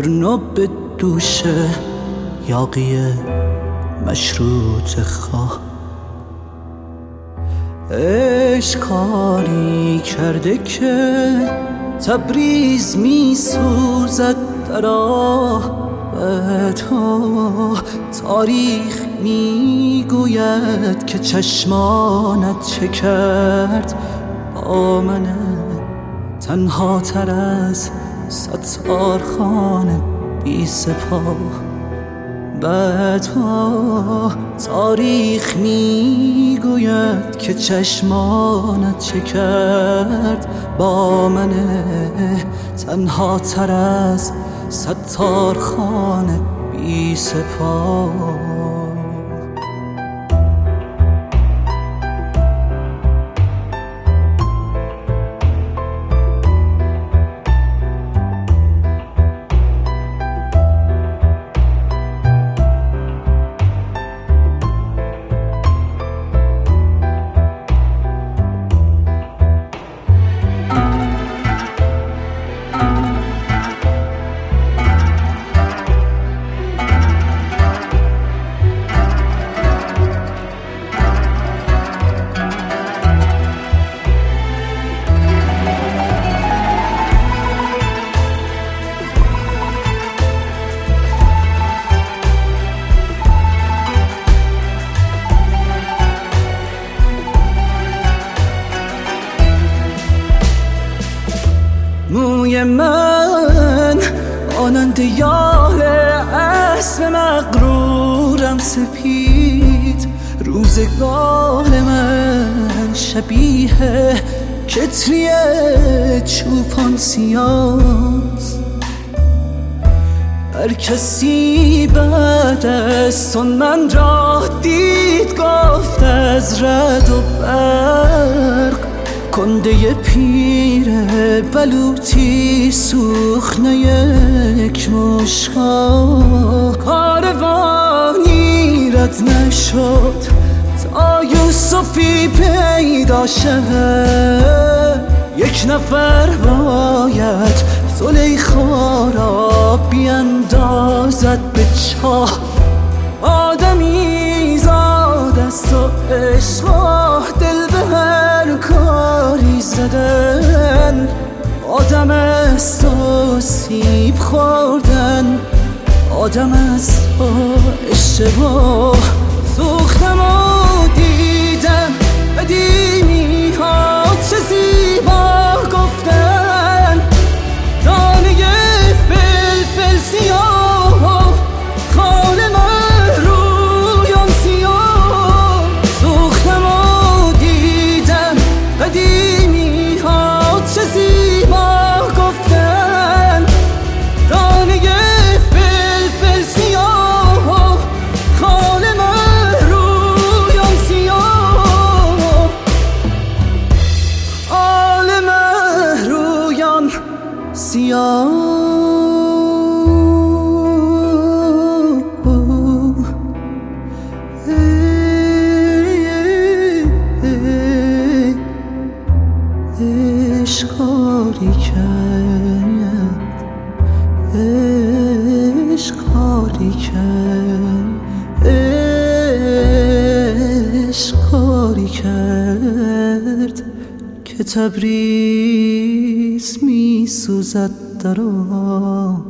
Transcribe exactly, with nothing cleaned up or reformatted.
ترنو به دوش یاقی مشروط خواه. عشق کاری کرده که تبریز می سوزد در آهتها. تاریخ می گوید که چشمانت چه کرد با من تنها تر از ستار خانه بی سپاه. بعدها تاریخ می گوید که چشمانت چه کرد با من تنها تر از ستار خانه بی سپاه. موی من آنند یاه اسب مغرورم سپید. روزگار من شبیه کتری چوپان سیاست. هر کسی بعد از آن من را دید گفت از رعد و برق. کنده پیر بلوطی سوخنه یک مشکا. کاروانی رد نشد تا یوسفی پیدا شود. یک نفر باید زلیخا را بیندازد به چاه. آدمی زاد است و عشق دل به هر کاری زدن. آدم است و سیب خوردن، آدم است و اشتباه. سوختم و دیدم قدیمی ها چه زیبا گفتن. دانه فلفل سیاه خال من رویان سیاه. سوختم و دیدم قدیمی ها چه زیبا گفتن. دانه فلفل سیاه خال من رویان سیاه. خال من رویان سیاه. عشق کاری کرد، عشق کاری کرد، عشق کاری کرد که تبریز می سوزد در آه.